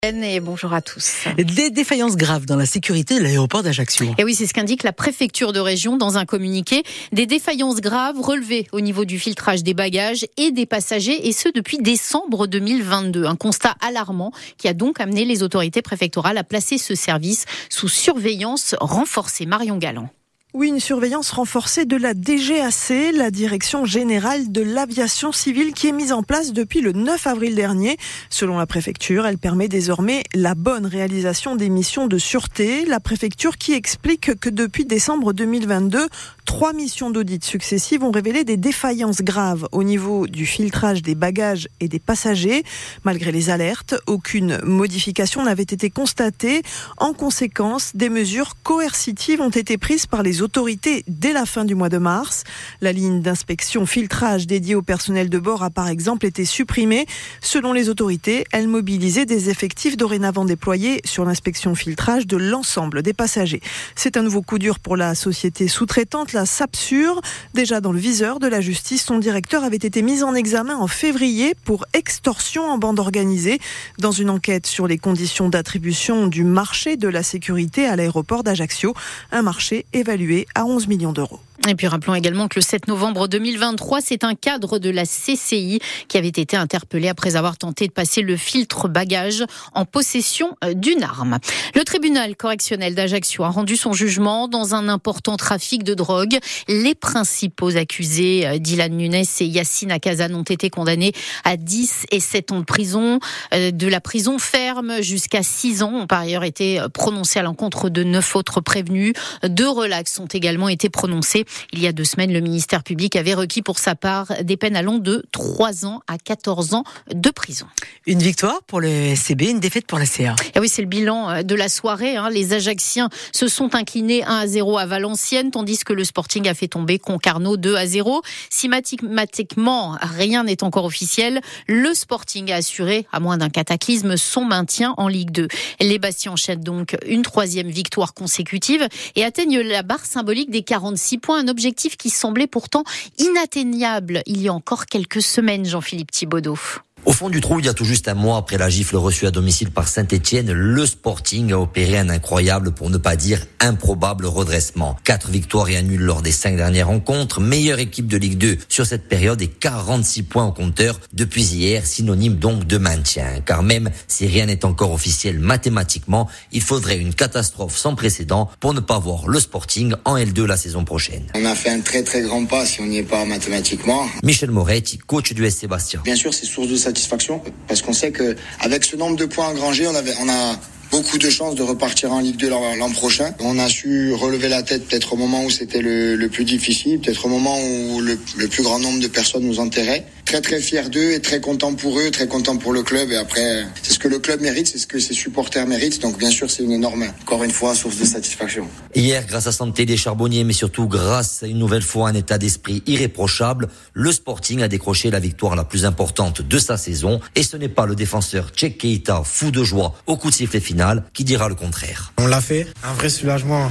Et bonjour à tous. Des défaillances graves dans la sécurité de l'aéroport d'Ajaccio. Et oui, c'est ce qu'indique la préfecture de région dans un communiqué. Des défaillances graves relevées au niveau du filtrage des bagages et des passagers, et ce depuis décembre 2022. Un constat alarmant qui a donc amené les autorités préfectorales à placer ce service sous surveillance renforcée. Marion Galland. Oui, une surveillance renforcée de la DGAC, la Direction Générale de l'Aviation Civile, qui est mise en place depuis le 9 avril dernier. Selon la préfecture, elle permet désormais la bonne réalisation des missions de sûreté. La préfecture qui explique que depuis décembre 2022, 3 missions d'audit successives ont révélé des défaillances graves au niveau du filtrage des bagages et des passagers. Malgré les alertes, aucune modification n'avait été constatée. En conséquence, des mesures coercitives ont été prises par les autorités dès la fin du mois de mars. La ligne d'inspection filtrage dédiée au personnel de bord a par exemple été supprimée. Selon les autorités, elle mobilisait des effectifs dorénavant déployés sur l'inspection filtrage de l'ensemble des passagers. C'est un nouveau coup dur pour la société sous-traitante, la Sapsur. Déjà dans le viseur de la justice, son directeur avait été mis en examen en février pour extorsion en bande organisée dans une enquête sur les conditions d'attribution du marché de la sécurité à l'aéroport d'Ajaccio. Un marché évalué à 11 millions d'euros. Et puis rappelons également que le 7 novembre 2023, c'est un cadre de la CCI qui avait été interpellé après avoir tenté de passer le filtre bagage en possession d'une arme. Le tribunal correctionnel d'Ajaccio a rendu son jugement dans un important trafic de drogue. Les principaux accusés, Dylan Nunes et Yassine Akazan, ont été condamnés à 10 et 7 ans de prison. De la prison ferme jusqu'à 6 ans ont par ailleurs été prononcés à l'encontre de 9 autres prévenus. 2 relax ont également été prononcés. Il y a 2 semaines, le ministère public avait requis pour sa part des peines allant de 3 ans à 14 ans de prison. Une victoire pour le SCB, une défaite pour la CA. Et oui, c'est le bilan de la soirée. Les Ajacciens se sont inclinés 1-0 à Valenciennes, tandis que le Sporting a fait tomber Concarneau 2-0. Si mathématiquement, rien n'est encore officiel, le Sporting a assuré, à moins d'un cataclysme, son maintien en Ligue 2. Les Bastiens enchaînent donc une 3e victoire consécutive et atteignent la barre symbolique des 46 points. Un objectif qui semblait pourtant inatteignable il y a encore quelques semaines, Jean-Philippe Thibaudot. Au fond du trou, il y a tout juste un mois, après la gifle reçue à domicile par Saint-Etienne, le Sporting a opéré un incroyable, pour ne pas dire improbable redressement. 4 victoires et un nul lors des 5 dernières rencontres, meilleure équipe de Ligue 2 sur cette période et 46 points au compteur depuis hier, synonyme donc de maintien. Car même si rien n'est encore officiel mathématiquement, il faudrait une catastrophe sans précédent pour ne pas voir le Sporting en L2 la saison prochaine. On a fait un très très grand pas si on n'y est pas mathématiquement. Michel Moretti, coach du SC Bastia. Bien sûr, c'est source de satisfaction parce qu'on sait que avec ce nombre de points engrangés, on a beaucoup de chances de repartir en Ligue 2 l'an prochain. On a su relever la tête peut-être au moment où c'était le plus difficile, peut-être au moment où le plus grand nombre de personnes nous enterraient. Très très fier d'eux et très content pour eux, très content pour le club. Et après, c'est ce que le club mérite, c'est ce que ses supporters méritent. Donc bien sûr, c'est une énorme, encore une fois, source de satisfaction. Hier, grâce à Santé des Charbonniers, mais surtout grâce à une nouvelle fois un état d'esprit irréprochable, le Sporting a décroché la victoire la plus importante de sa saison. Et ce n'est pas le défenseur Tchèque Keita, fou de joie au coup de sifflet final, qui dira le contraire. On l'a fait, un vrai soulagement.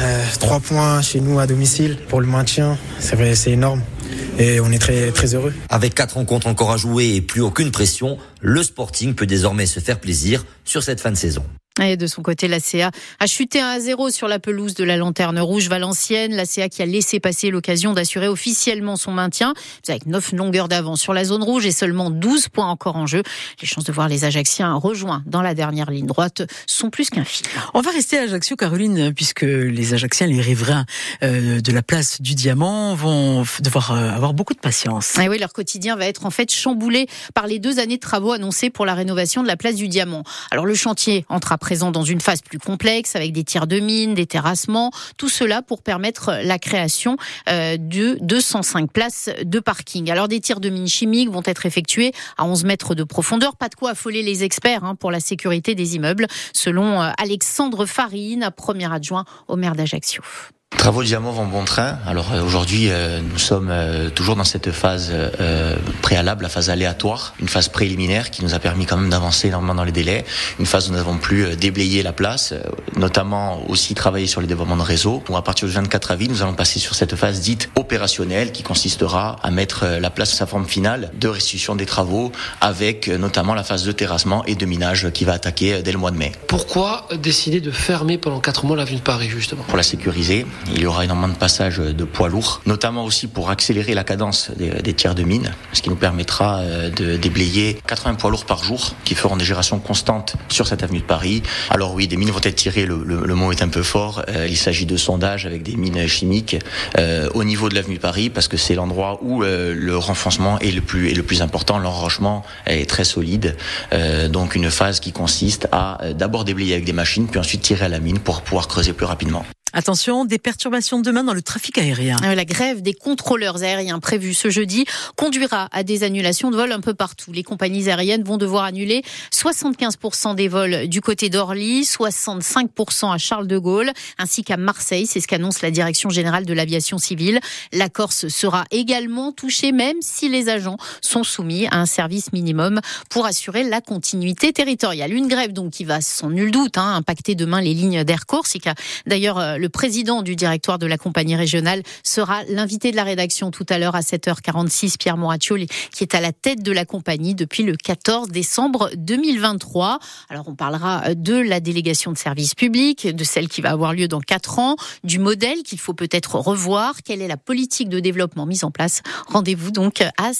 3 points chez nous à domicile pour le maintien, c'est vrai, c'est énorme. Et on est très, très heureux. Avec 4 rencontres encore à jouer et plus aucune pression, le Sporting peut désormais se faire plaisir sur cette fin de saison. Et de son côté, la CA a chuté 1-0 sur la pelouse de la Lanterne Rouge Valenciennes. La CA qui a laissé passer l'occasion d'assurer officiellement son maintien, avec 9 longueurs d'avance sur la zone rouge et seulement 12 points encore en jeu. Les chances de voir les Ajacciens rejoints dans la dernière ligne droite sont plus qu'infimes. On va rester à Ajaccio, Caroline, puisque les Ajacciens, les riverains de la place du Diamant vont devoir avoir beaucoup de patience. Et oui, leur quotidien va être en fait chamboulé par les 2 années de travaux annoncés pour la rénovation de la place du Diamant. Alors le chantier entre après présent dans une phase plus complexe avec des tirs de mine, des terrassements, tout cela pour permettre la création de 205 places de parking. Alors des tirs de mine chimiques vont être effectués à 11 mètres de profondeur, pas de quoi affoler les experts pour la sécurité des immeubles, selon Alexandre Farine, premier adjoint au maire d'Ajaccio. Travaux Diamant vont bon train. Alors aujourd'hui, nous sommes toujours dans cette phase préalable, la phase aléatoire, une phase préliminaire qui nous a permis quand même d'avancer énormément dans les délais, une phase où nous avons pu déblayer la place, notamment aussi travailler sur les développements de réseau. Donc à partir du 24 avril, nous allons passer sur cette phase dite opérationnelle qui consistera à mettre la place à sa forme finale de restitution des travaux avec notamment la phase de terrassement et de minage qui va attaquer dès le mois de mai. Pourquoi décider de fermer pendant 4 mois l'avenue de Paris justement ? Pour la sécuriser. Il y aura énormément de passages de poids lourds, notamment aussi pour accélérer la cadence des tiers de mine, ce qui nous permettra de déblayer 80 poids lourds par jour qui feront des gérations constantes sur cette avenue de Paris. Alors oui, des mines vont être tirées, le mot est un peu fort, il s'agit de sondages avec des mines chimiques au niveau de l'avenue de Paris parce que c'est l'endroit où le renfoncement est le plus important, l'enrochement est très solide, donc une phase qui consiste à d'abord déblayer avec des machines puis ensuite tirer à la mine pour pouvoir creuser plus rapidement. Attention, des perturbations demain dans le trafic aérien. La grève des contrôleurs aériens prévue ce jeudi conduira à des annulations de vols un peu partout. Les compagnies aériennes vont devoir annuler 75% des vols du côté d'Orly, 65% à Charles de Gaulle, ainsi qu'à Marseille. C'est ce qu'annonce la Direction générale de l'aviation civile. La Corse sera également touchée, même si les agents sont soumis à un service minimum pour assurer la continuité territoriale. Une grève donc qui va sans nul doute impacter demain les lignes d'Air Corsica. D'ailleurs, le président du directoire de la compagnie régionale sera l'invité de la rédaction tout à l'heure à 7h46, Pierre Moraccioli, qui est à la tête de la compagnie depuis le 14 décembre 2023. Alors on parlera de la délégation de service public, de celle qui va avoir lieu dans 4 ans, du modèle qu'il faut peut-être revoir, quelle est la politique de développement mise en place. Rendez-vous donc à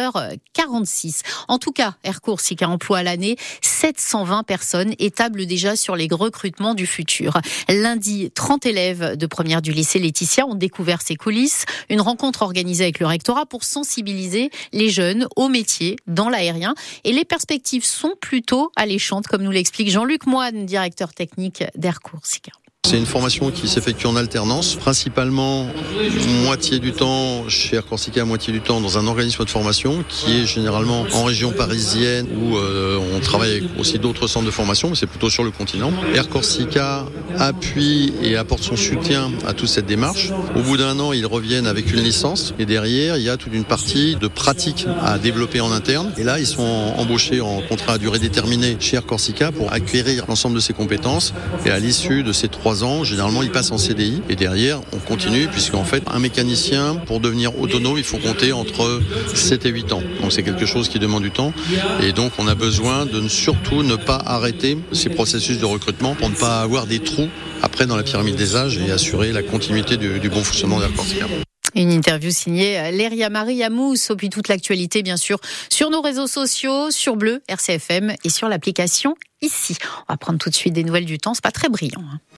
7h46. En tout cas, Air Corsica emploie à l'année 720 personnes et table déjà sur les recrutements du futur. Lundi, 30 élèves de première du lycée Laetitia ont découvert ces coulisses. Une rencontre organisée avec le rectorat pour sensibiliser les jeunes au métier dans l'aérien. Et les perspectives sont plutôt alléchantes, comme nous l'explique Jean-Luc Moine, directeur technique d'Air Corsica. C'est une formation qui s'effectue en alternance, principalement moitié du temps chez Air Corsica, moitié du temps dans un organisme de formation qui est généralement en région parisienne où on travaille avec aussi d'autres centres de formation, mais c'est plutôt sur le continent. Air Corsica appuie et apporte son soutien à toute cette démarche. Au bout d'1 an, ils reviennent avec une licence et derrière, il y a toute une partie de pratique à développer en interne. Et là, ils sont embauchés en contrat à durée déterminée chez Air Corsica pour acquérir l'ensemble de ces compétences. Et à l'issue de ces 3 ans, généralement, il passe en CDI et derrière, on continue puisqu'en fait, un mécanicien, pour devenir autonome, il faut compter entre 7 et 8 ans. Donc c'est quelque chose qui demande du temps et donc on a besoin de surtout ne pas arrêter ces processus de recrutement pour ne pas avoir des trous après dans la pyramide des âges et assurer la continuité du bon fonctionnement d'Air Corsica. Une interview signée Léria Marie Amous, puis toute l'actualité bien sûr sur nos réseaux sociaux, sur Bleu, RCFM et sur l'application ici. On va prendre tout de suite des nouvelles du temps, c'est pas très brillant.